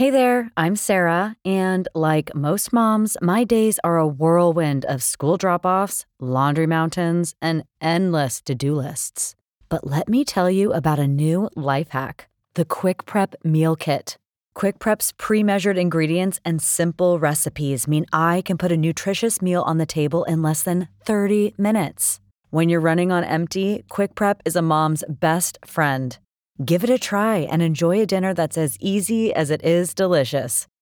Hey there, I'm Sarah, and like most moms, my days are a whirlwind of school drop offs, laundry mountains, and endless to do lists. But let me tell you about a new life hack, the Quick Prep Meal Kit. Quick Prep's pre measured ingredients and simple recipes mean I can put a nutritious meal on the table in less than 30 minutes. When you're running on empty, Quick Prep is a mom's best friend. Give it a try and enjoy a dinner that's as easy as it is delicious.